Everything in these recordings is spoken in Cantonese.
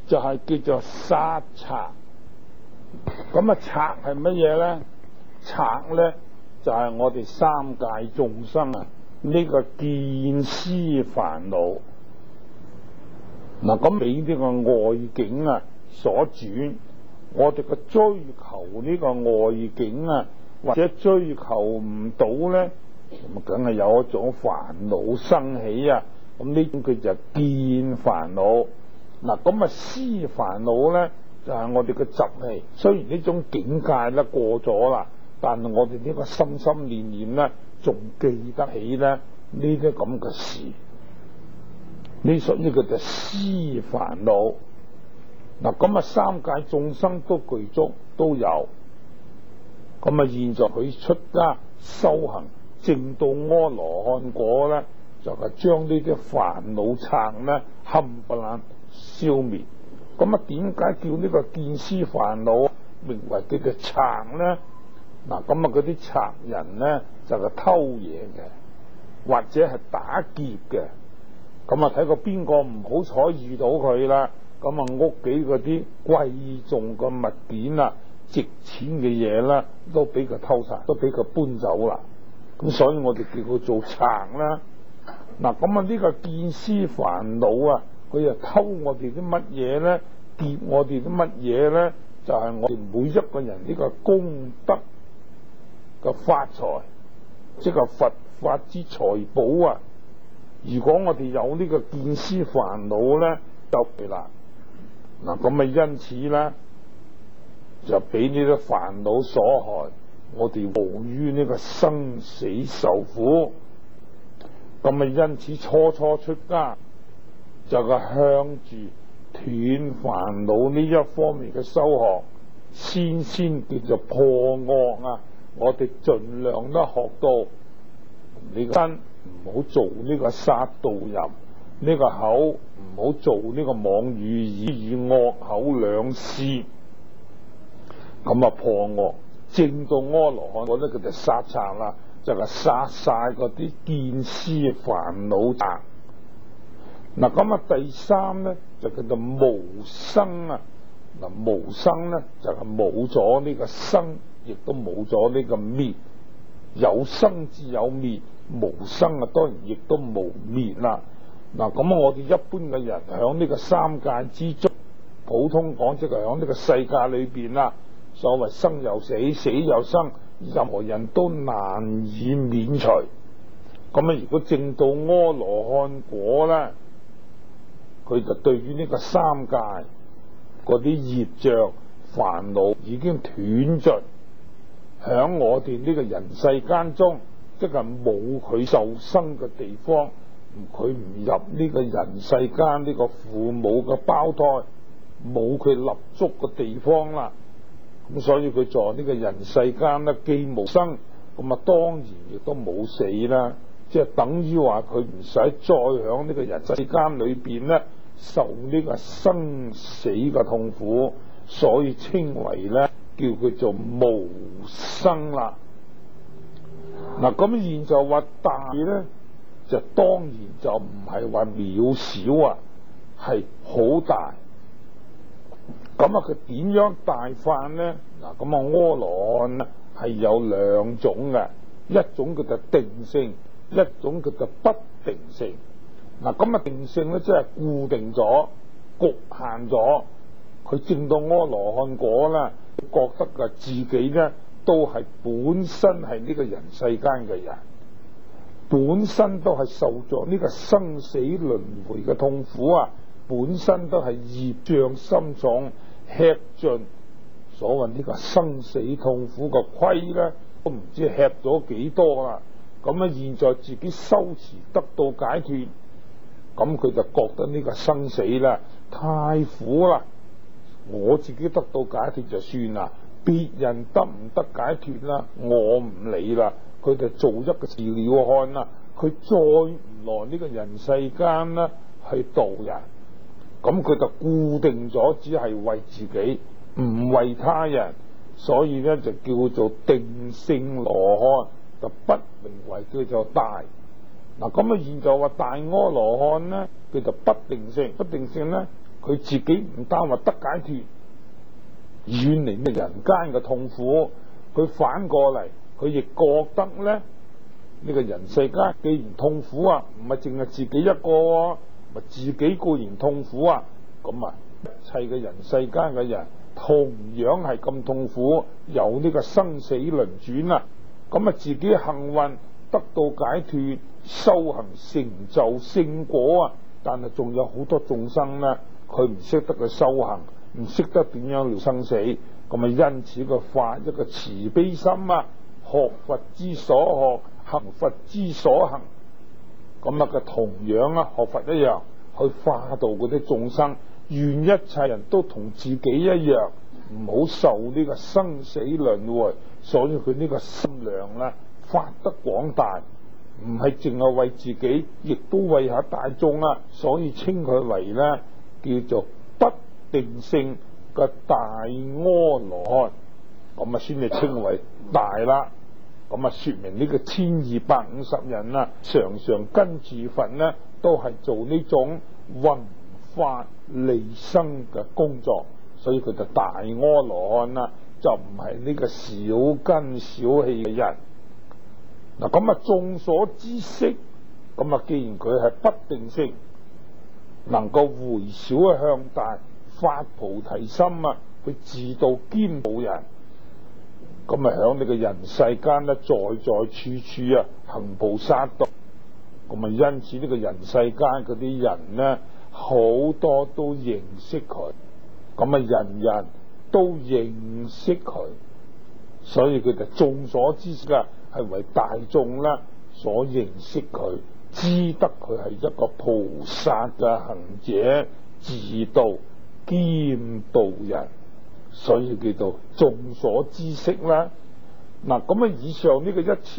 就係叫做殺賊。咁啊，賊係乜嘢咧？賊咧就係我哋三界眾生啊呢個見思煩惱。嗱，咁俾呢個外境啊所轉，我哋嘅追求呢個外境啊，或者追求唔到咧，咁梗係有一種煩惱生起啊。咁呢種佢就見煩惱。嗱，咁啊思煩惱咧就係我哋嘅習氣。雖然呢種境界咧過咗啦，但係我哋呢個心心念念咧仲記得起咧呢啲咁嘅事。呢屬於佢就思煩惱。嗱，咁啊三界眾生都具足都有。咁啊現在佢出家修行證到阿羅漢果咧，就係將呢啲煩惱賊咧冚唪唥消滅。咁啊點解叫呢個見思煩惱名為佢嘅賊咧？嗱，咁啊嗰啲賊人咧就係偷嘢嘅，或者係打劫嘅。咁啊睇過邊個唔好彩遇到佢啦，咁啊屋企嗰啲貴重嘅物件啊、值錢嘅嘢啦，都俾佢偷晒，都俾佢搬走啦。咁所以我哋叫佢做賊啦。嗱，咁啊呢個見思煩惱啊，佢又偷我哋啲乜嘢咧？劫我哋啲乜嘢咧？就係我哋每一個人呢個功德嘅發財，即係佛法之財寶啊！如果我哋有呢個見思煩惱咧，就係啦。嗱，咁啊因此咧，就俾呢啲煩惱所害，我哋無於呢個生死受苦。咁啊因此初初出家就係向住斷煩惱呢一方面嘅修學，先叫做破惡啊！我哋盡量都學到你個身唔好做呢個殺盜淫，呢個口唔好做呢個妄語以惡口兩舌，咁啊破惡。證到阿羅漢嗰啲佢就殺賊啦，就係殺晒嗰啲見思煩惱賊。嗱，咁啊第三咧就叫做無生啊。嗱，無生咧就係冇咗呢個生，亦都冇咗呢個滅。有生至有滅，無生啊當然亦都無滅啦。嗱，咁我哋一般嘅人響呢個三界之中，普通講即係響呢個世界裏邊啦，所謂生又死，死又生，任何人都難以免除。咁啊如果證到阿羅漢果咧，佢就對於呢個三界嗰啲業障煩惱已經斷盡，響我哋呢個人世間中，即係冇佢受生嘅地方，佢唔入呢個人世間呢個父母嘅胞胎，冇佢立足嘅地方啦。咁所以佢在呢個人世間咧，既無生，咁啊當然亦都冇死啦。即係等於話佢唔使再響呢個人世間裏邊咧受呢個生死嘅痛苦，所以稱為咧叫佢做無生啦。嗱，咁現在話大咧，就當然就唔係話渺小啊，係好大。咁啊，佢點樣大法咧？嗱，咁啊，阿羅漢咧係有兩種嘅，一種叫做定性，一種叫做不定性。嗱，咁啊，定性咧即係固定咗、局限咗，佢證到阿羅漢果啦，覺得嘅自己咧都係本身係呢個人世間嘅人，本身都係受咗呢個生死輪迴嘅痛苦啊，本身都係業障深重，吃盡所謂呢個生死痛苦嘅虧咧，都唔知吃咗幾多啦。咁啊，現在自己修持得到解脫，咁佢就覺得呢個生死咧太苦啦，我自己得到解脫就算啦，別人得唔得解脫啦，我唔理啦。佢就做一個自了漢啦，佢再唔來呢個人世間啦去度人，咁佢就固定咗，只係為自己，唔為他人，所以咧就叫做定性羅漢，就不名為叫做大。嗱，咁啊現在話大阿羅漢咧，佢就不定性，不定性咧， 佢自己唔單話得解脫，遠離呢人間嘅痛苦，佢反過嚟，佢亦覺得咧呢個人世間既然痛苦啊，唔係淨係自己一個，咪自己固然痛苦啊，咁啊一切嘅人世間嘅人同樣係咁痛苦，有呢個生死輪轉啊，咁啊自己幸運得到解脫，修行成就聖果啊，但係仲有好多眾生咧，佢唔識得去修行，唔識得點樣了生死，咁啊因此佢發一個慈悲心啊，學佛之所學，行佛之所行，咁啊佢同樣啊學佛一樣去化度嗰啲眾生，願一切人都同自己一樣，唔好受呢個生死輪迴，所以佢呢個心量咧發得廣大，唔係淨係為自己，亦都為下大眾啊，所以稱佢為咧叫做不定性嘅大阿羅漢，咁啊先至稱為大啦。咁啊說明呢個1250人啊，常常跟住佛呢，都係做呢種弘法利生嘅工作，所以佢就大阿羅漢啦，就唔係呢個小根小氣嘅人。嗱，咁啊眾所知識，咁啊既然佢係不定性，能夠回小向大，發菩提心啊，去自度兼度人，咁啊響呢個人世間咧，在在處處啊行菩薩道，咁啊因此呢個人世間嗰啲人咧，好多都認識佢，咁啊人人都認識佢，所以佢就眾所知識啊，係為大眾啦所認識佢，知得佢係一個菩薩嘅行者，自度兼度人，所以叫做眾所知識啦。嗱，咁啊以上呢個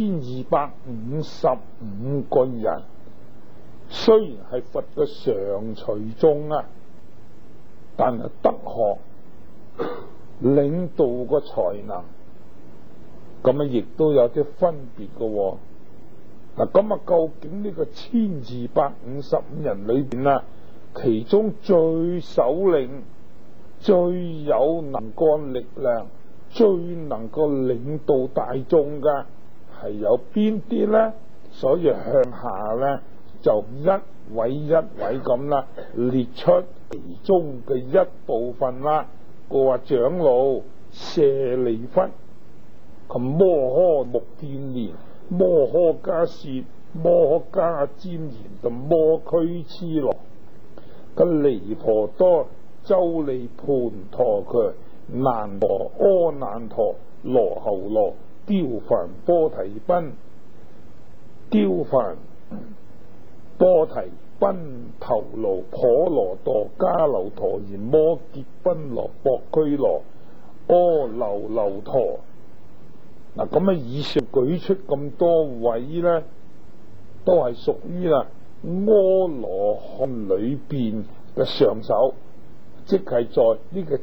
1255個人，雖然係佛嘅常隨眾啊，但係德學領導個才能，咁啊亦都有啲分別嘅。嗱，咁啊究竟呢個1255人裏邊啊，其中最首領、最有能幹力量、最能夠領導大眾嘅係有邊啲呢？所以向下呢，就一位一位咁啦，列出其中嘅一部分啦。個話長老舍利弗、及摩訶目犍連、摩訶迦葉、摩訶迦旃延同摩拘絺羅、離婆多、周利盤陀跖、難陀、阿難陀、羅睺羅、憍梵波提賓、憍梵波提賓頭盧、婆羅多、迦留陀夷、摩羯賓羅、博拘羅、阿耨留陀。嗱，咁啊以上舉出咁多位咧，都係屬於啦阿羅漢裏邊嘅上首，即係在呢個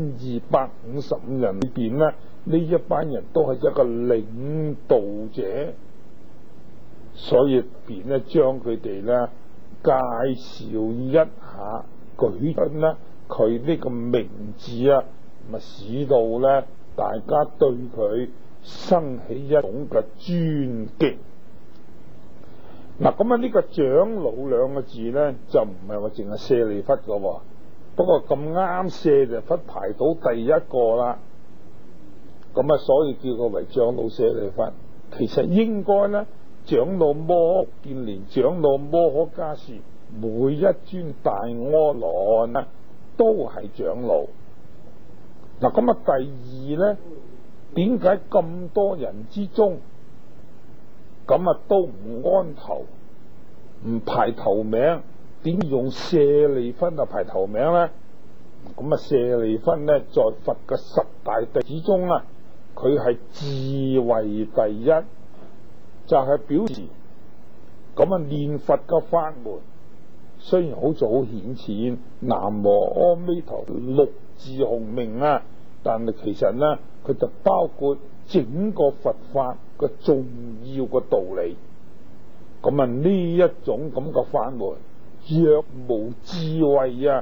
1255人裏邊咧，呢一班人都係一個領導者，所以便咧將佢哋咧介紹一下，舉出咧佢呢個名字啊，咪使到咧大家對佢生起一種嘅尊敬。嗱，咁啊呢個長老兩個字咧，就唔係話淨係舍利弗噶，不過咁啱舍利弗排到第一個啦，咁啊所以叫佢為長老舍利弗。其實應該咧，長老摩訶目犍連、長老摩訶迦葉，每一尊大阿羅漢咧都係長老。嗱，咁啊第二咧，點解咁多人之中，咁啊都唔安頭，唔排頭名？點用舍利弗啊排頭名咧？咁啊舍利弗咧，在佛嘅10大弟子中啊，佢係智慧第一，就係表示咁啊念佛嘅法門，雖然好似好顯淺，南無阿彌陀六字洪名啊，但係其實咧，佢就包括整個佛法嘅重要嘅道理。咁啊呢一種咁嘅法門，若無智慧啊，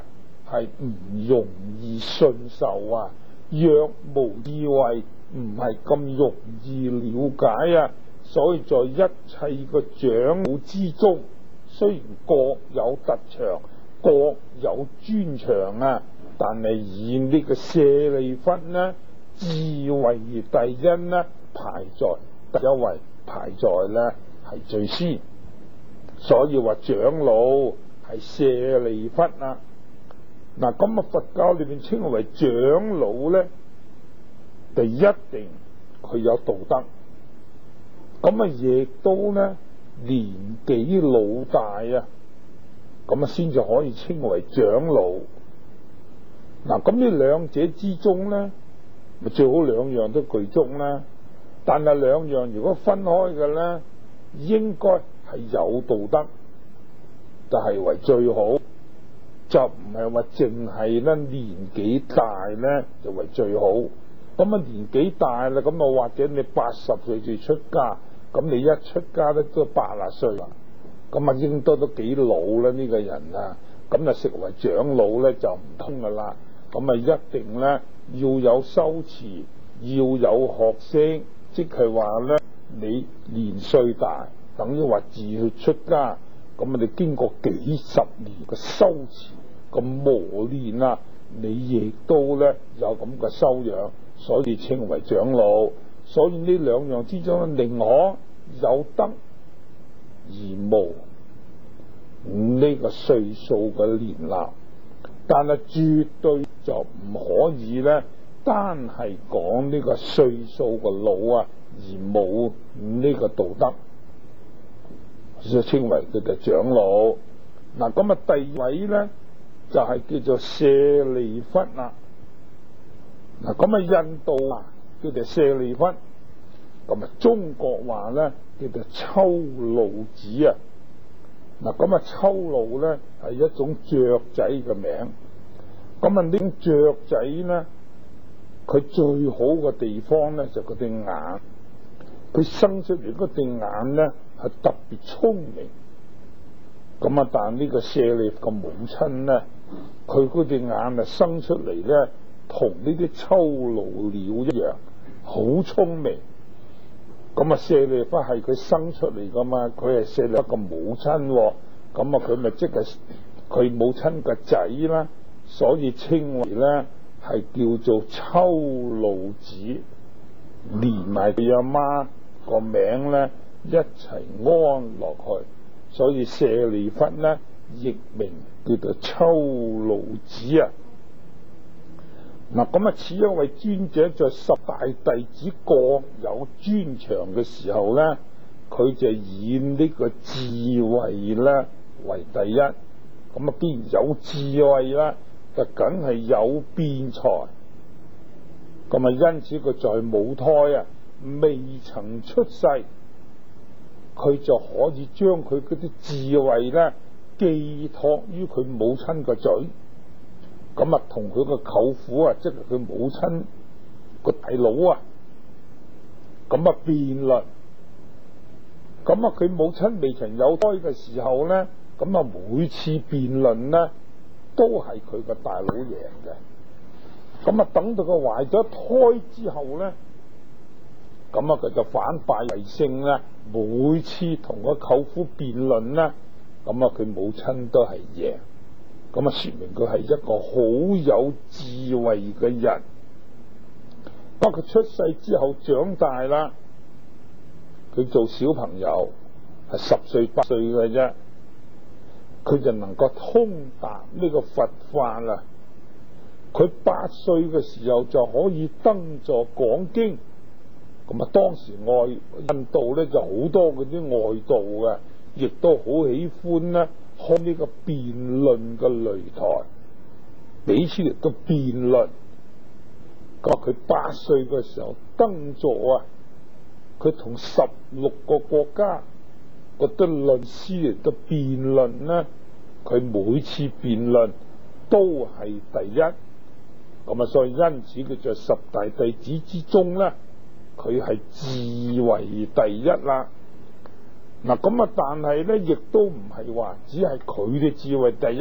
係唔容易信受啊，若無智慧唔係咁容易了解啊。所以在一切個長老之中，雖然各有特長，各有專長啊，但係以呢個舍利弗呢，智慧第一呢，排在第一位，排在呢係最先。所以話長老係舍利弗啊。嗱，咁啊佛教裏邊稱為長老咧，就一定佢有道德，咁啊亦都咧年紀老大啊，咁啊先至可以稱為長老。嗱，咁呢兩者之中咧，咪最好兩樣都具足啦。但係兩樣如果分開嘅咧，應該係有道德就係為最好，就唔係話淨係咧年紀大咧就為最好。咁啊年紀大啦，咁啊或者你80歲就出家，咁你一出家咧都80歲啦，咁啊應該都幾老啦呢個人啊，咁啊成為長老咧就唔通噶啦。咁啊一定咧要有修持，要有學識，即係話咧你年歲大，等於話自去出家，咁啊你經過幾十年嘅修持嘅磨練啊，你亦都咧有咁嘅修養，所以稱為長老。所以呢兩樣之中，寧可有德而無呢個歲數嘅年齡，但係絕對就唔可以咧單係講呢個歲數嘅老啊，而冇呢個道德，所以稱為佢嘅長老。嗱，咁啊第二位咧就係叫做舍利弗啦。嗱，咁啊印度啊叫做舍利弗，咁啊中國話咧叫做秋露子啊。嗱，咁啊秋露咧係一種雀仔嘅名。咁啊呢種雀仔咧，佢最好嘅地方咧就佢對眼，佢生出嚟嗰對眼咧係特別聰明。咁啊但呢個舍利弗嘅母親咧，佢嗰對眼啊生出嚟咧同呢啲秋露鳥一樣好聰明。咁啊舍利弗係佢生出嚟噶嘛，佢係舍利弗嘅母親，咁啊佢咪即係佢母親嘅仔啦，所以稱為咧係叫做秋露子，連埋佢阿媽個名咧一齊安落去，所以舍利弗咧譯名叫做秋露子啊。嗱，咁啊此一位尊者在十大弟子各有專長嘅時候咧，佢就以呢個智慧咧為第一。咁啊既然有智慧啦，就梗係有辯才。咁啊因此佢在母胎啊未曾出世，佢就可以將佢嗰啲智慧咧寄託於佢母親個嘴。咁啊同佢個舅父啊，即係佢母親個大佬啊，咁啊辯論。咁啊佢母親未曾有胎嘅時候咧，咁啊每次辯論咧都係佢個大佬贏嘅。咁啊等到佢懷咗胎之後咧，咁啊佢就反敗為勝啦。每次同個舅父辯論咧，咁啊佢母親都係贏。咁啊說明佢係一個好有智慧嘅人。當佢出世之後長大啦，佢做小朋友係10歲8歲嘅啫，佢就能夠通達呢個佛法啦。佢8歲嘅時候就可以登座講經。咁啊當時印度咧就好多嗰啲外道嘅，亦都好喜歡咧開呢個辯論嘅擂台，彼此嚟到辯論。佢8歲嘅時候登座啊，佢同16個國家嗰啲論師嚟到辯論咧，佢每次辯論都係第一。咁啊所以因此佢在十大弟子之中咧，佢係智慧第一啦。嗱，咁啊但係咧亦都唔係話只係佢嘅智慧第一，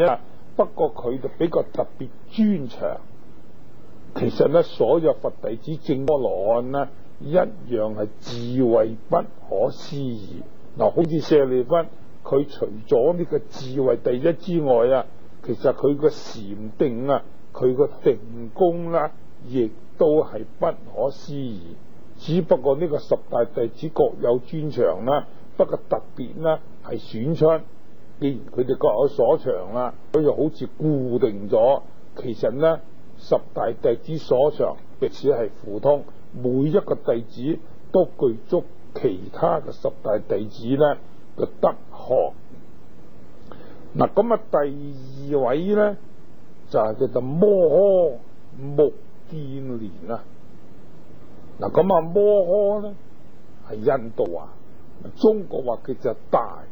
不過佢就比較特別專長。其實咧，所有佛弟子證阿羅漢咧，一樣係智慧不可思議。嗱，好似舍利弗，佢除咗呢個智慧第一之外啊，其實佢個禪定啊，佢個定功啦，亦都係不可思議。只不過呢個十大弟子各有專長啦，不過特別啦係選出，既然佢哋各有所長啦，佢就好似固定咗。其實呢，十大弟子所長彼此係互通，每一個弟子都具足其他嘅十大弟子咧嘅德學。嗱，咁啊，第二位咧就係叫做摩訶目犍連啊。嗱，咁啊，摩訶咧係印度啊，中國話叫做大，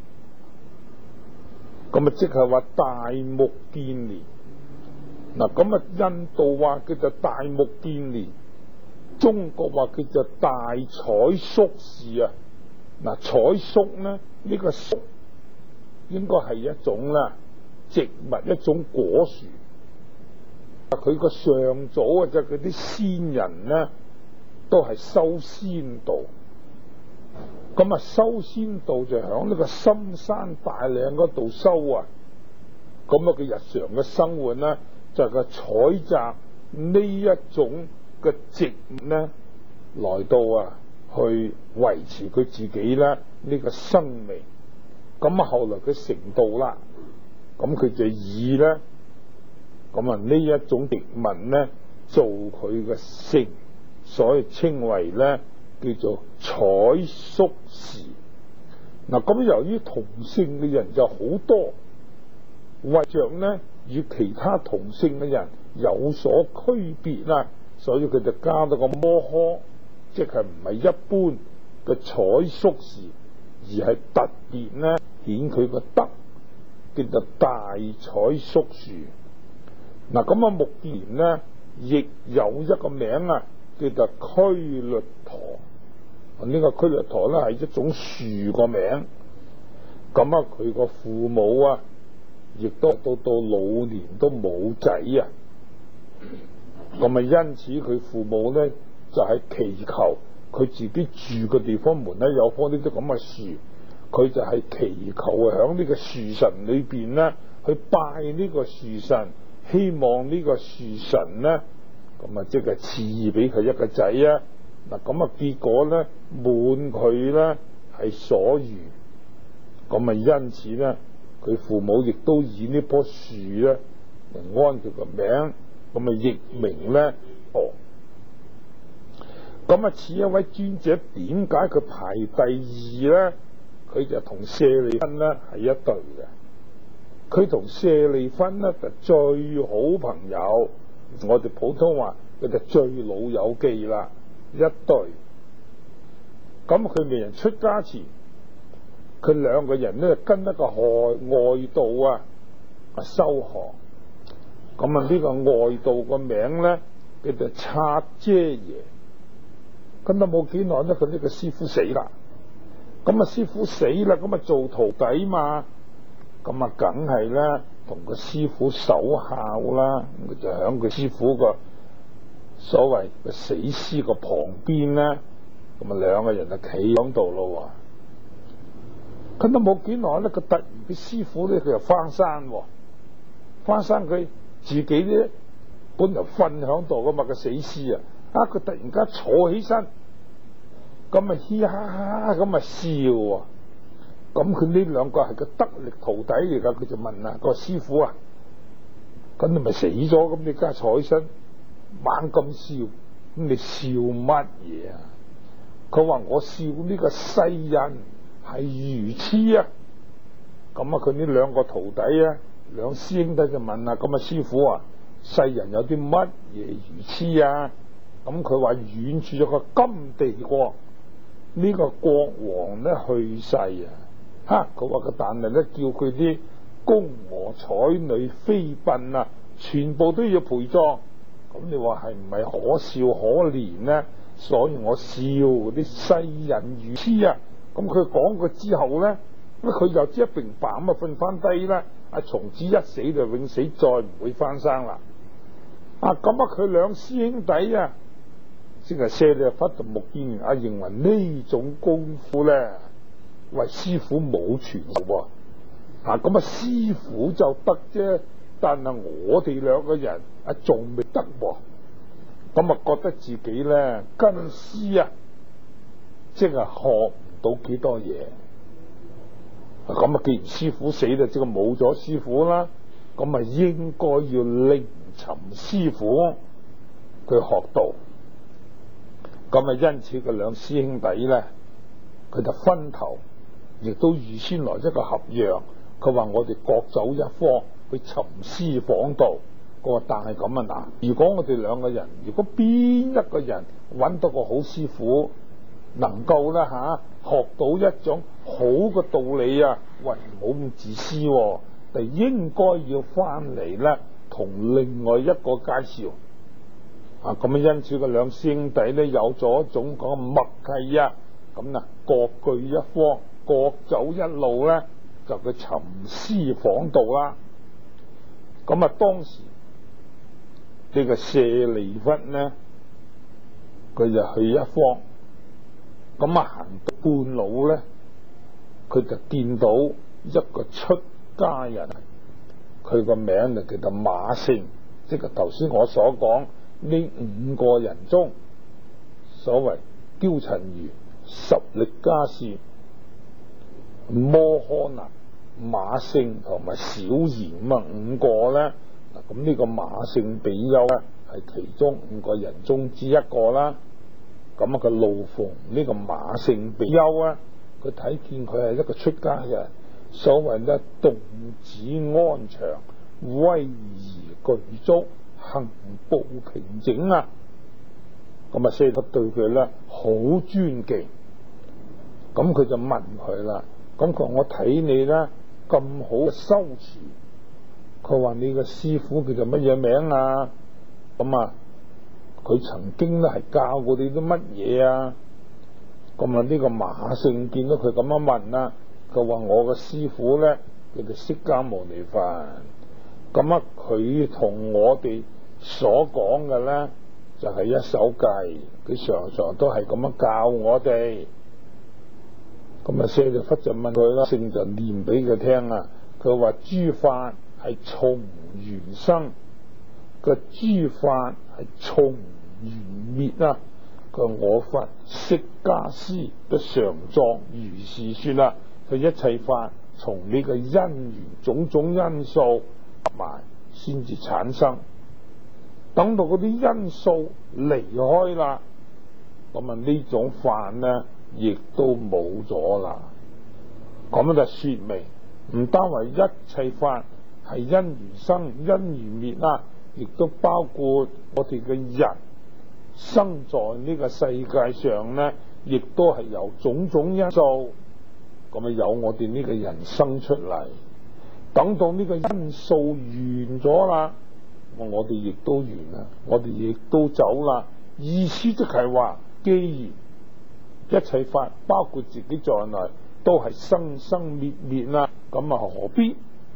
咁啊即係話大目犍連。嗱，咁啊，印度話叫做大目犍連，中國話叫做大采粟士啊。嗱，采粟咧，呢個粟應該係一種啦植物，一種果樹。佢個上祖啊，就係嗰啲先人咧，都係修仙道。咁啊，修仙道就響呢個深山大嶺嗰度修啊。咁啊，佢日常嘅生活咧，就係佢採集呢一種嘅植物咧，來到啊去維持佢自己咧呢個生命。咁啊，後來佢成道啦，咁佢就以咧咁啊呢一種植物咧做佢嘅姓，所以稱為咧叫做采粟士。嗱，咁由於同姓嘅人就好多，為着咧與其他同姓嘅人有所區別啦，所以佢就加到個摩訶，即係唔係一般嘅采粟士，而係特別咧顯佢個德，叫做大采粟樹。嗱，咁啊，目犍連咧亦有一個名啊，叫做拘律陀。呢個拘律陀咧係一種樹個名。咁啊，佢個父母啊，亦都到老年都冇仔啊。咁啊，因此佢父母咧就係祈求佢自己住嘅地方門咧有棵呢啲咁嘅樹，佢就係祈求響呢個樹神裏邊咧去拜呢個樹神，希望呢個樹神咧咁啊即係賜俾佢一個仔啊。嗱，咁啊結果咧滿佢咧係所願，咁啊因此咧佢父母亦都以呢棵樹咧嚟安佢個名，咁啊譯名咧咁啊，此一位尊者點解佢排第二咧？佢就同舍利弗咧係一對嘅。佢同舍利弗咧就最好朋友，我哋普通話佢就最老友記啦，一對。咁佢未人出家前，佢兩個人咧跟一個外道啊修學。咁啊呢個外道個名咧叫做剎遮耶。跟到冇幾耐咧，佢呢個師傅死啦。咁啊，師傅死啦，咁啊做徒弟嘛，咁啊梗係咧同個師傅守孝啦。咁就響佢師傅個所謂個死屍個旁邊咧，咁啊兩個人就企響度咯。跟到冇幾耐咧，佢突然佢師傅咧佢又翻山，翻山佢自己咧本來瞓響度噶嘛，個死屍啊！佢突然間坐起身，咁啊嘻哈哈咁啊笑啊！咁佢呢兩個係個得力徒弟嚟噶，佢就問啊個師傅啊，咁你咪死咗，咁你梗係坐起身猛咁笑，咁你笑乜嘢啊？佢話我笑呢個世人係愚癡啊！咁啊佢呢兩個徒弟啊，兩師兄弟就問啊，咁啊師傅啊，世人有啲乜嘢愚癡啊？咁佢話遠處有個金地國，呢個國王咧去世啊！佢話佢但係咧叫佢啲宮娥彩女妃嬪啊，全部都要陪葬。咁你話係唔係可笑可憐呢？所以我笑啲世人愚癡啊！咁佢講過之後咧，咁佢又即係平白咁啊瞓翻低啦。 從此一死就永死，再唔會翻生啦。咁佢兩師兄弟啊，即係舍利弗同目犍連認為呢種功夫咧，為師傅冇傳授喎。師傅就得啫，但係我哋兩個人仲未得喎。覺得自己咧跟師即係學唔到幾多嘢。既然師傅死啦，即係冇咗師傅啦，應該要另尋師傅佢學道。因此佢兩師兄弟咧，佢就分頭，亦都預先來一個合約。佢話我哋各走一方去尋師訪道。佢話但係咁啊，如果我哋兩個人，如果邊一個人揾到個好師傅，能夠咧學到一種好嘅道理喂，唔好咁自私就應該要翻嚟咧同另外一個介紹。因此個兩師兄弟咧有咗一種講默契各據一方，各走一路咧，就去尋師訪道啦。當時呢個舍利弗呢，佢就去一方，行到半路咧，佢就見到一個出家人，佢個名就叫做馬勝，即係頭先我所講呢五個人中，所謂憍陳如、十力迦葉、摩訶那、馬勝同埋小賢五個咧。呢個馬勝比丘咧係其中五個人中之一個啦。佢路逢呢個馬勝比丘佢睇見佢係一個出家人，所謂咧動止安詳、威儀具足、行步平整舍利弗對佢咧好尊敬。佢就問佢啦，佢話我睇你咧咁好嘅修持。佢話你個師傅叫做乜嘢名啊？佢曾經咧係教過你啲乜嘢？呢個馬勝見到佢咁樣問佢話我個師傅咧叫做釋迦牟尼佛。佢同我哋所講嘅咧就係一首偈，佢常常都係咁樣教我哋。舍利弗就問佢啦，聖就念俾佢聽佢話諸法係從緣生，個諸法係從緣滅佢話我佛釋迦師都常作如是說啦。佢一切法從呢個因緣種種因素埋先至產生，等到嗰啲因素離開啦，呢種法呢亦都冇咗啦。就說明唔單為一切法係因緣生因緣滅亦都包括我哋嘅人生在呢個世界上呢，亦都係由種種因素有我哋呢個人生出嚟。等到呢個因素完咗啦，我哋亦都完啦，我哋亦都走啦。意思即係話，既然一切法包括自己在內都係生生滅滅啦，何必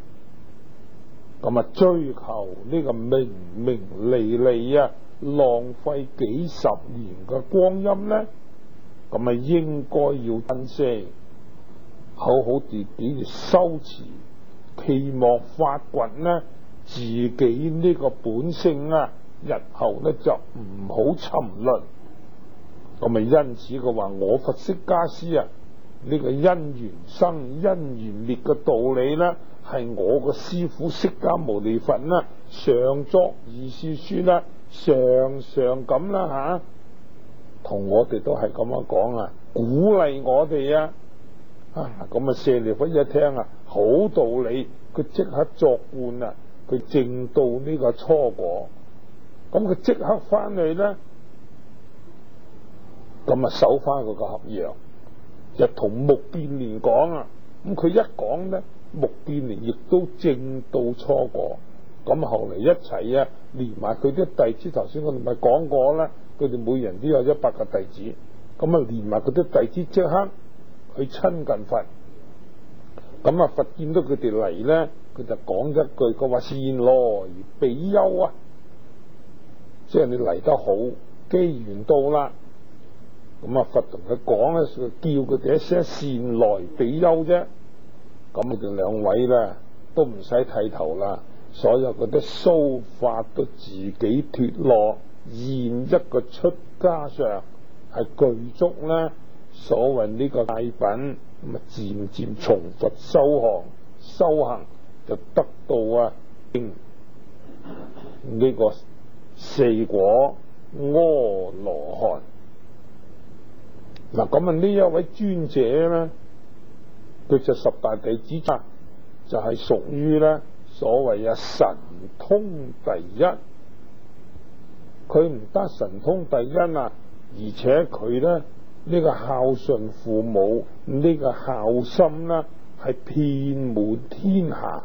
追求呢個名名利利浪費幾十年嘅光陰呢？應該要珍惜，好好自己嘅修持，期望發掘呢自己呢個本性日後呢就唔好沉淪。因此佢話我佛釋迦師呢個因緣生因緣滅嘅道理呢，係我個師父釋迦牟尼佛常作如是說常常咁同我哋都係咁樣講鼓勵我哋舍利弗一聽好道理，佢即刻作觀佢證到呢個初果。佢即刻翻去呢，守翻佢個合約，就同目犍連講佢一講呢，目犍連亦都證到初果。後嚟一齊連埋佢啲弟子，頭先我哋咪講過啦，佢哋每人都有100個弟子，連埋佢啲弟子即刻去親近佛。佛見到佢哋嚟呢， 佢就講一句，佢話善來比丘啊，即係你嚟得好，機緣到啦。咁啊，佛同佢講咧，叫佢哋一聲善來比丘啫。咁你哋兩位咧都唔使剃頭啦，所有嗰啲鬚髮都自己脱落，現一個出家相，係具足咧所謂呢個戒品，咁啊漸漸從佛修行，就得到啊呢個四果阿羅漢。嗱，咁啊呢一位尊者咧，佢就十大弟子就係屬於咧所謂神通第一。佢唔得神通第一啊，而且佢咧呢個孝順父母，呢個孝心咧係遍滿天下。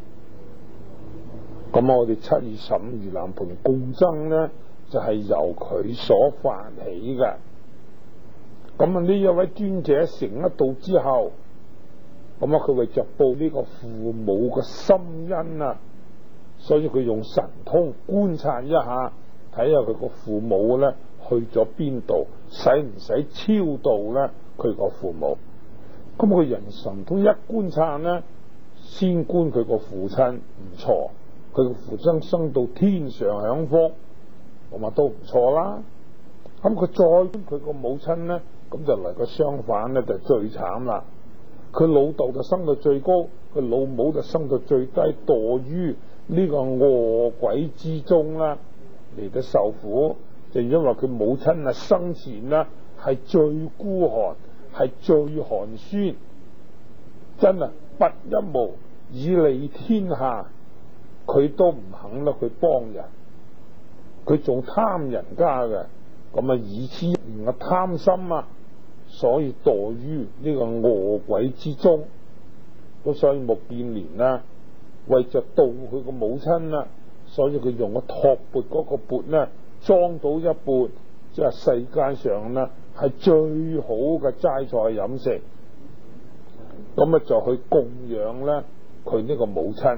咁我哋7月15盂蘭盆供僧咧，就係由佢所發起嘅。咁啊呢一位尊者成一道之後，咁啊佢為着報呢個父母嘅心恩啊，所以佢用神通觀察一下，睇下佢個父母咧去咗邊度，使唔使超度咧佢個父母。咁佢人神通一觀察咧，先觀佢個父親唔錯，佢個父親生到天上享福，咁啊都唔錯啦。咁佢再觀佢個母親咧，咁就嚟個相反咧，就最慘啦。佢老豆就生到最高，佢老母就生到最低，墮於呢個餓鬼之中啦，嚟到受苦。就因為佢母親啊生前啦係最孤寒，係最寒酸，真係拔一毛以利天下，佢都唔肯得去幫人，佢仲貪人家嘅。咁啊以此唔嘅貪心啊，所以墮於呢個餓鬼之中。咁所以目犍連啦，為着度佢個母親啦，所以佢用個托缽嗰個缽咧，裝到一缽，即係世界上咧係最好嘅齋菜飲食。咁啊就去供養咧佢呢個母親。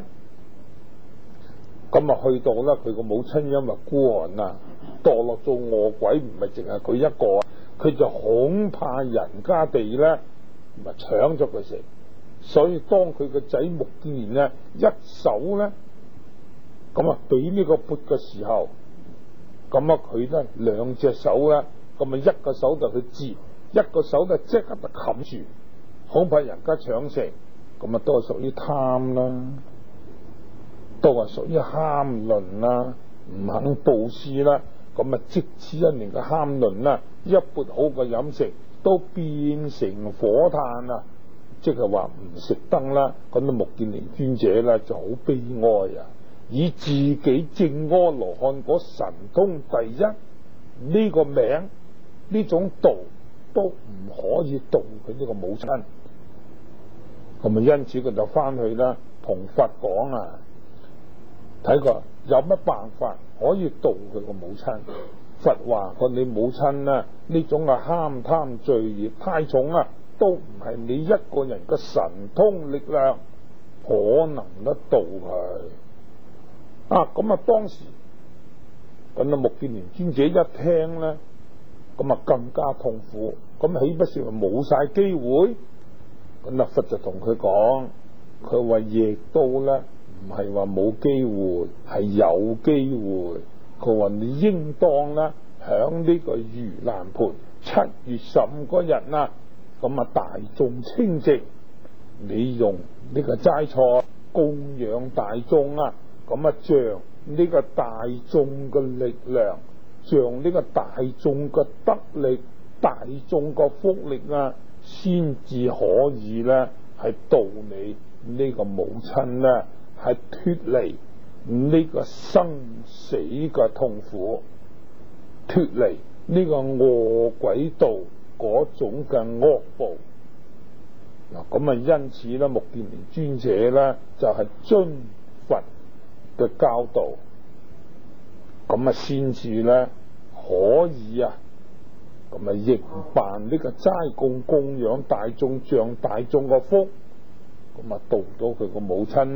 咁啊去到咧佢個母親因為孤寒啊，墮落做餓鬼，唔係淨係佢一個啊，佢就恐怕人家地咧咪搶咗佢食，所以當佢個仔目犍連咧一手咧咁啊俾呢個缽嘅時候，咁啊佢咧兩隻手咧，咁啊一個手就去接，一個手就即刻就冚住，恐怕人家搶食，咁啊都係屬於貪啦，都係屬於慳吝啦，唔肯布施啦。咁啊即此一年嘅慳吝啦，一缽好嘅飲食都變成火炭啊，即係話唔食得啦。咁啊目犍連尊者咧就好悲哀啊，以自己證阿羅漢嗰神通第一呢個名，呢種道都唔可以度佢呢個母親。咁啊因此佢就翻去啦同佛講啊，睇過有乜辦法可以度佢個母親。佛話過你母親咧呢種嘅慳貪罪孽太重啊，都唔係你一個人嘅神通力量可能得度佢啊。咁啊當時咁啊目犍連尊者一聽咧，咁啊更加痛苦，咁豈不是話冇晒機會？咁啊佛就同佢講，佢話亦都咧唔係話冇機會，係有機會。佢話你應當咧響呢個盂蘭盆7月15嗰日啊，咁啊大眾清淨，你用呢個齋菜供養大眾啊，咁啊像呢個大眾嘅力量，像呢個大眾嘅德力，大眾嘅福力啊，先至可以咧係度你呢個母親咧係脫離呢個生死嘅痛苦，脫離呢個餓鬼道嗰種嘅惡報。嗱咁啊因此咧目犍連尊者咧就係遵佛嘅教導，咁啊先至咧可以啊咁啊營辦呢個齋供供養大眾，像大眾嘅福，咁啊度到佢個母親咧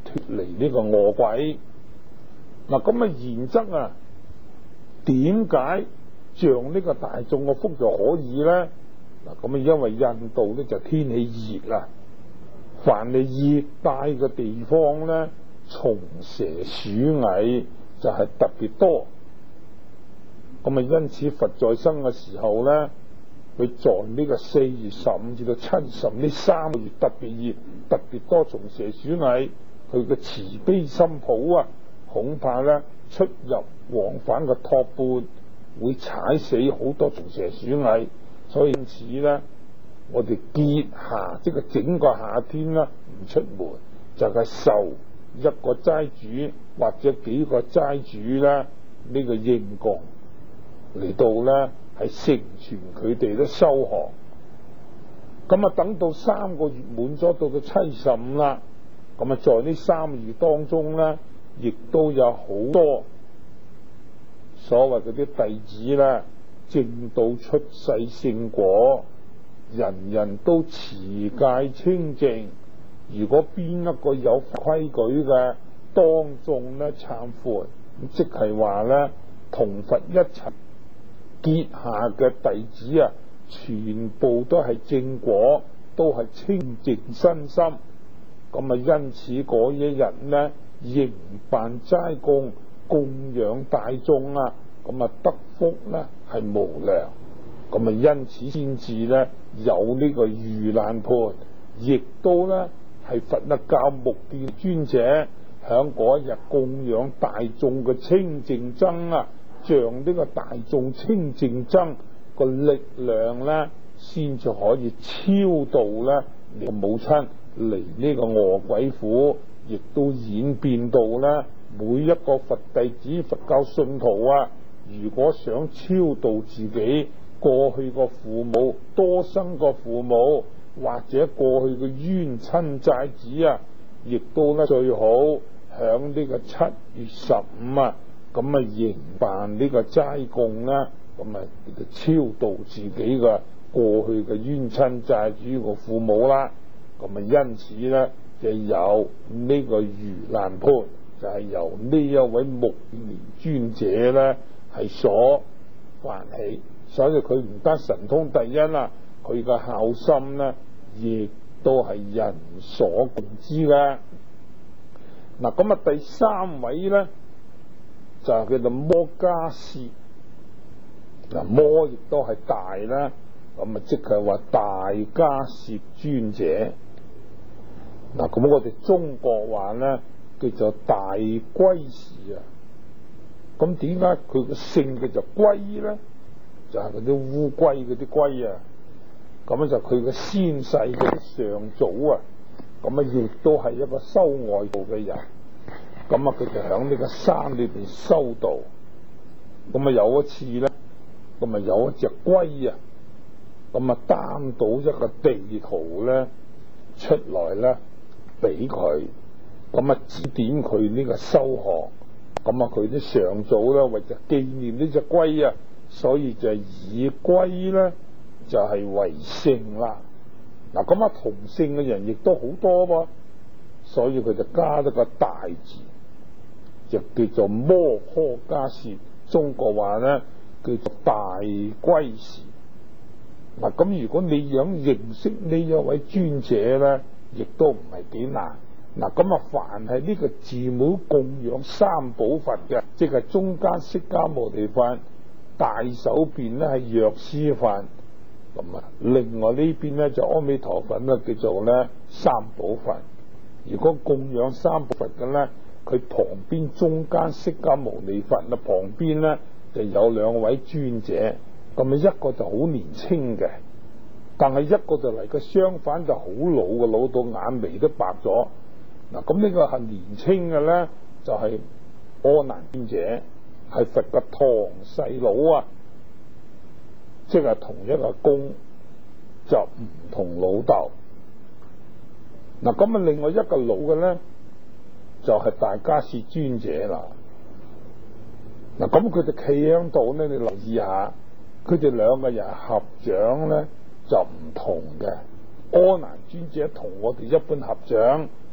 脫離呢個餓鬼。嗱，咁啊然則啊，點解像呢個大眾嘅福就可以咧？嗱，咁啊因為印度咧就天氣熱啦，凡係熱帶嘅地方咧，蟲蛇鼠蟻就係特別多。咁啊因此佛在生嘅時候咧，佢在呢個4月15至到70呢3個月特別熱，特別多蟲蛇鼠蟻，佢嘅慈悲心抱啊，恐怕咧出入往返嘅托缽會踩死好多蟲蛇鼠蟻，所以因此咧，我哋結夏即係整個夏天啦，唔出門就係受一個齋主或者幾個齋主咧呢個應供嚟到咧係成全佢哋都修學。咁啊等到3個月滿咗，到到75啦，咁啊在呢3個月當中咧，亦都有好多所謂嗰啲弟子咧證到出世聖果，人人都持戒清淨。如果邊一個有規矩嘅，當眾咧懺悔，即係話咧同佛一齊結下嘅弟子啊，全部都係正果，都係清淨身心。咁啊因此嗰一日咧，營辦齋供，供養大眾啊，咁啊得福咧係無量。咁啊因此先至咧有呢個盂蘭盆，亦都咧係佛教目犍尊者響嗰一日供養大眾嘅清淨僧啊，像呢個大眾清淨僧個力量咧，先至可以超度咧你母親離呢個餓鬼苦，亦都演變到咧每一個佛弟子、佛教信徒啊，如果想超度自己過去個父母、多生個父母，或者過去嘅冤親債子啊，亦都咧最好響呢個7月15啊，咁啊營辦呢個齋供啦，咁啊超度自己嘅過去嘅冤親債主個父母啦。咁啊因此咧就有呢個盂蘭盆，就係由呢一位目犍尊者咧係所發起，所以佢唔得神通第一啦，佢嘅孝心咧亦都係人所共知嘅。嗱，咁啊第3位咧就係叫做摩迦葉。嗱，摩亦都係大啦，咁啊即係話大迦葉尊者。嗱，咁我哋中國話咧叫做大龜氏啊。咁點解佢個姓叫做龜咧？就係嗰啲烏龜嗰啲龜啊。咁咧就佢嘅先世嗰啲上祖啊，咁啊亦都係一個修外道嘅人。咁啊佢就響呢個山裏邊修道。咁啊有一次咧，咁啊有一隻龜啊，咁啊擔到一個地圖咧出來咧俾佢，咁啊指點佢呢個修學。咁啊佢啲上祖咧為咗紀念呢隻龜啊，所以就以龜咧就係為姓啦。嗱，咁啊同姓嘅人亦都好多噃，所以佢就加咗個大字，就叫做摩訶迦葉。中國話咧叫做大龜氏。嗱，咁如果你想認識呢一位尊者咧，亦都唔係幾難。嗱，咁啊凡係呢個寺廟供養三寶佛嘅，即係中間釋迦牟尼佛，大手邊咧係藥師佛，咁啊另外呢邊咧就阿彌陀佛啦，叫做咧三寶佛。如果供養三寶佛嘅咧，佢旁邊中間釋迦牟尼佛啦，旁邊咧就有2位尊者。咁啊一個就好年輕嘅，但係一個就嚟個相反，就好老嘅，老到眼眉都白咗。嗱，咁呢個係年青嘅咧，就係阿難尊者，係佛嘅堂細佬啊，即係同一個公，就唔同老豆。嗱，咁啊另外一個老嘅咧，就係大迦葉尊者啦。嗱，咁佢哋企喺度咧，你留意下，佢哋2個人合掌咧就唔同嘅。阿難尊者同我哋一般合掌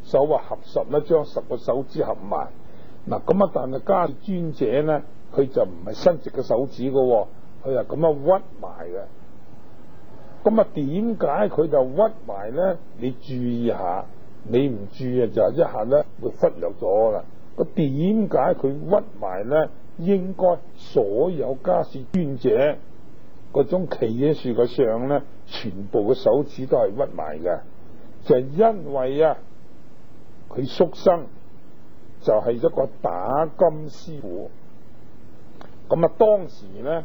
手話合十咧，將10個手指合埋。嗱咁啊，但係迦葉尊者咧，佢就唔係伸直嘅手指嘅，佢係咁樣屈埋嘅。咁啊，點解佢就屈埋咧？你注意下，你唔注意就一下咧會忽略咗啦。個點解佢屈埋咧？應該所有迦葉尊者嗰種企喺樹嘅相咧，全部嘅手指都係屈埋嘅，就係因為啊，佢宿生就係一個打金師傅。咁啊，當時咧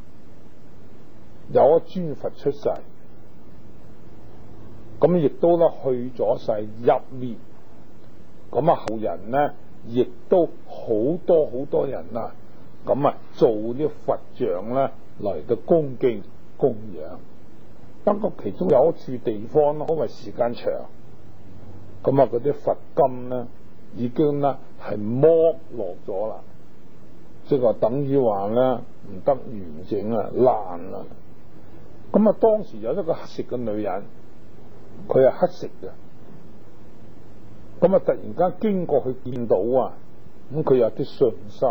有一尊佛出世，咁亦都咧去咗世入滅。咁啊，後人咧亦都好多人啊，咁啊做啲佛像咧嚟到恭敬供養。不過其中有一處地方咧，因為時間長，咁啊嗰啲佛金咧已經咧係剝落咗啦，即係話等於話咧唔得完整啊，爛啦。咁啊，當時有一個乞食嘅女人，佢係乞食嘅。咁啊，突然間經過佢見到啊，咁佢有啲信心，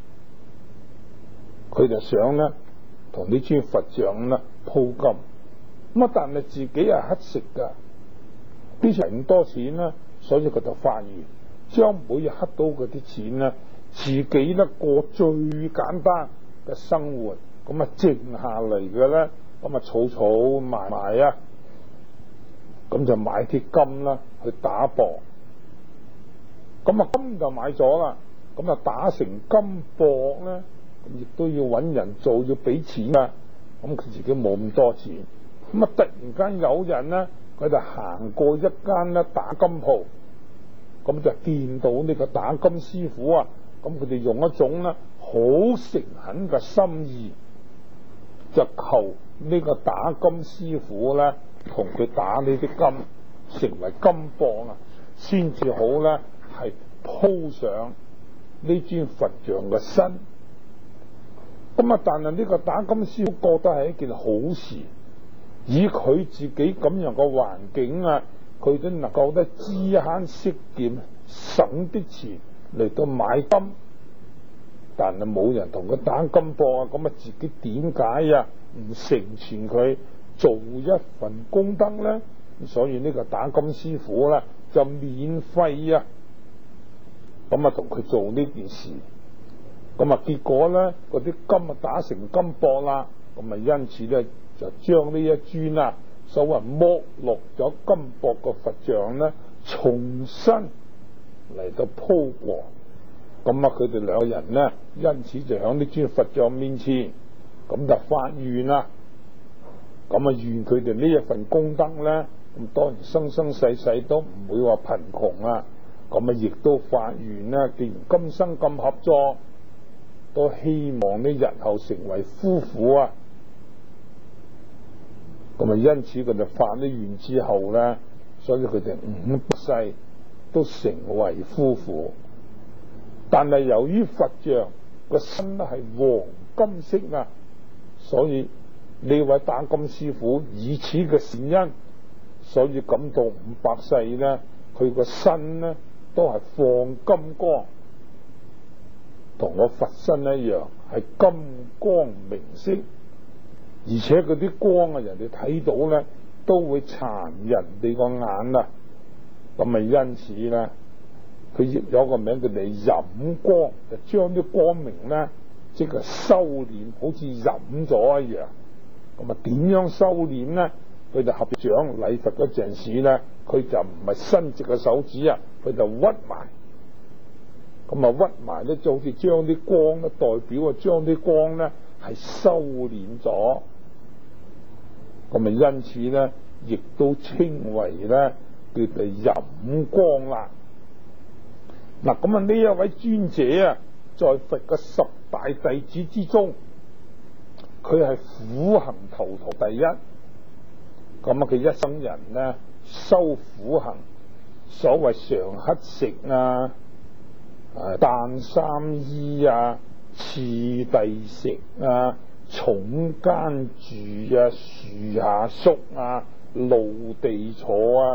佢就想咧同呢尊佛像咧鋪金。咁啊，但係自己係乞食噶，邊度咁多錢咧？所以佢就發願，將每日乞到嗰啲錢咧，自己咧過最簡單嘅生活，咁啊剩下嚟嘅咧，咁啊儲埋啊，咁就買啲金啦去打薄。咁啊金就買咗啦，咁啊打成金箔咧，亦都要揾人做，要俾錢啊。咁佢自己冇咁多錢，咁啊突然間有人咧，佢就行過一間咧打金鋪，咁就見到呢個打金師傅啊，咁佢哋用一種咧好誠懇嘅心意，就求呢個打金師傅咧同佢打呢啲金成為金箔啊，先至好咧係鋪上呢尊佛像嘅身。咁啊，但係呢個打金師傅覺得係一件好事，以佢自己咁樣嘅環境啊，佢都能夠得知慳識儉，省啲錢嚟到買金，但係冇人同佢打金箔啊，咁啊自己點解啊唔成全佢做一份功德咧？所以呢個打金師傅咧就免費啊，咁啊同佢做呢件事。咁啊，結果咧，嗰啲金啊打成金箔啦，咁啊，因此咧就將呢一尊啊，所謂剝落咗金箔個佛像咧，重新嚟到鋪過。咁啊，佢哋兩個人咧，因此就喺呢尊佛像面前，咁就發願啦。咁啊，願佢哋呢一份功德咧，咁當然生生世世都唔會話貧窮啊。咁啊，亦都發願啦，既然今生咁合作，都希望呢日後成為夫婦啊！咁啊，因此佢哋發咗願之後咧，所以佢哋5世都成為夫婦。但係由於佛像個身係黃金色啊，所以呢位打金師傅以此嘅善因，所以感到500世咧，佢個身咧都係放金光。同我佛身一樣，係金光明色，而且嗰啲光啊，人哋睇到咧都會殘人哋個眼啊。咁咪因此咧，佢亦有個名叫做飲光，就將啲光明咧即係收斂，好似飲咗一樣。咁啊，點樣收斂咧？佢就合掌禮佛嗰陣時咧，佢就唔係伸直個手指啊，佢就屈埋。咁啊屈埋咧，就好似將啲光咧，代表啊將啲光咧係收斂咗。咁啊，因此咧，亦都稱為咧叫做飲光啦。嗱，咁啊呢一位尊者啊，在佛嘅10大弟子之中，佢係苦行頭陀第一。咁啊，佢一生人咧修苦行，所謂常乞食啊。擔三衣啊，次第食啊，重間住啊，樹下宿啊，露地坐啊，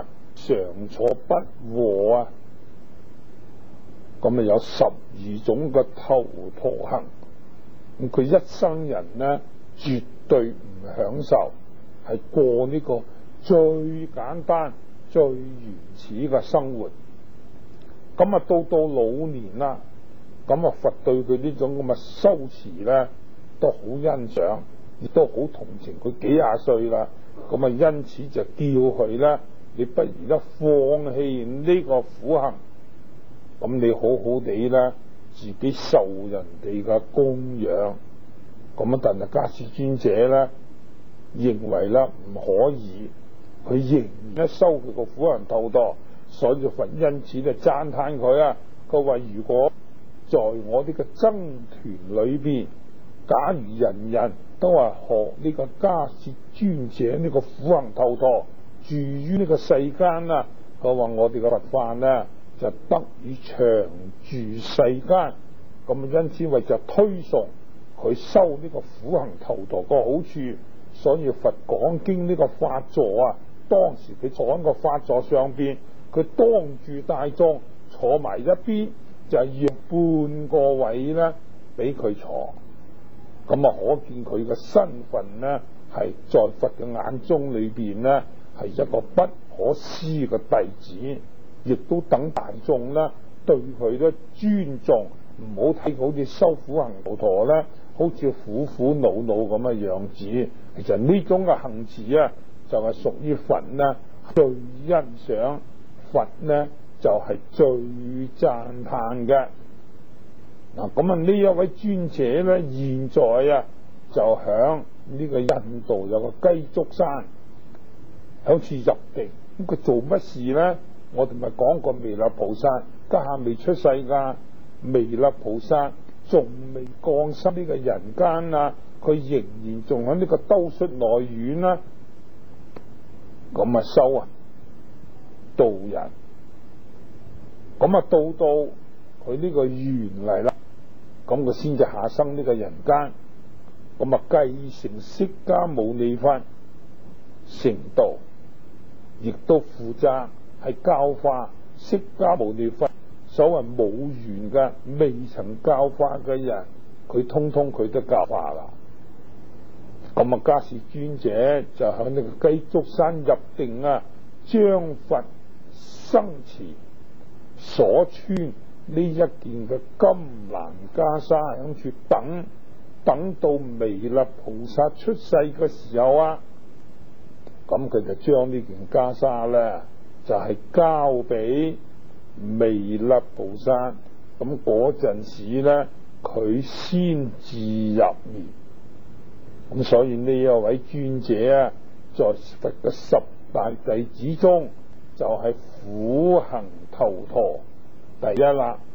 常坐不臥啊。咁啊有12種嘅頭陀行，咁佢一生人呢絕對唔享受，係過呢個最簡單最原始嘅生活。咁啊到老年啦，咁啊佛對佢呢種咁嘅修持咧都好欣賞，亦都好同情佢幾廿歲啦，咁啊因此就叫佢咧，你不如咧放棄呢個苦行，咁你好好地咧自己受人哋嘅供養。咁啊但係迦葉尊者咧認為咧唔可以，佢仍然收佢個苦行頭陀，所以佛因此就讚歎佢啊。佢話如果在我呢個僧團裏邊，假如人人都係學呢個迦葉尊者呢個苦行頭陀，住於呢個世間啊，佢話我哋嘅佛法呢就得以長住世間。咁因此為就推崇佢修呢個苦行頭陀個好處，所以佛講經呢個法座啊，當時佢坐喺個法座上邊，佢當住大眾坐埋一邊，就係讓半個位咧俾佢坐。咁啊可見佢嘅身份呢係在佛嘅眼中裏邊呢係一個不可思嘅弟子，亦都等大眾呢對佢咧尊重，唔好睇好似修苦行頭陀咧好似苦苦惱惱咁嘅樣子。其實呢種嘅行持啊就係屬於佛呢最欣賞，佛呢就係最讚歎嘅。嗱，咁啊呢一位尊者咧現在啊就響呢個印度有個雞足山響處入定。咁佢做乜事咧？我哋咪講過彌勒菩薩家下未出世噶，彌勒菩薩仲未降生呢個人間啊，佢仍然仲喺呢個兜率內院啦。咁啊修啊度人，咁啊到佢呢個緣嚟啦，咁佢先至下生呢個人間。咁啊繼承釋迦牟尼佛成道，亦都負責係教化釋迦牟尼佛所謂冇緣嘅未曾教化嘅人，佢通通佢都教化啦。咁啊迦葉尊者就響呢個雞足山入定啊，將佛生前所穿呢一件嘅金蘭袈裟響處等到彌勒菩薩出世嘅時候啊，咁佢就將呢件袈裟咧就係交俾彌勒菩薩。咁嗰陣時咧佢先至入滅。咁所以呢一位尊者啊，在佛嘅10大弟子中就係苦行頭陀第一啦。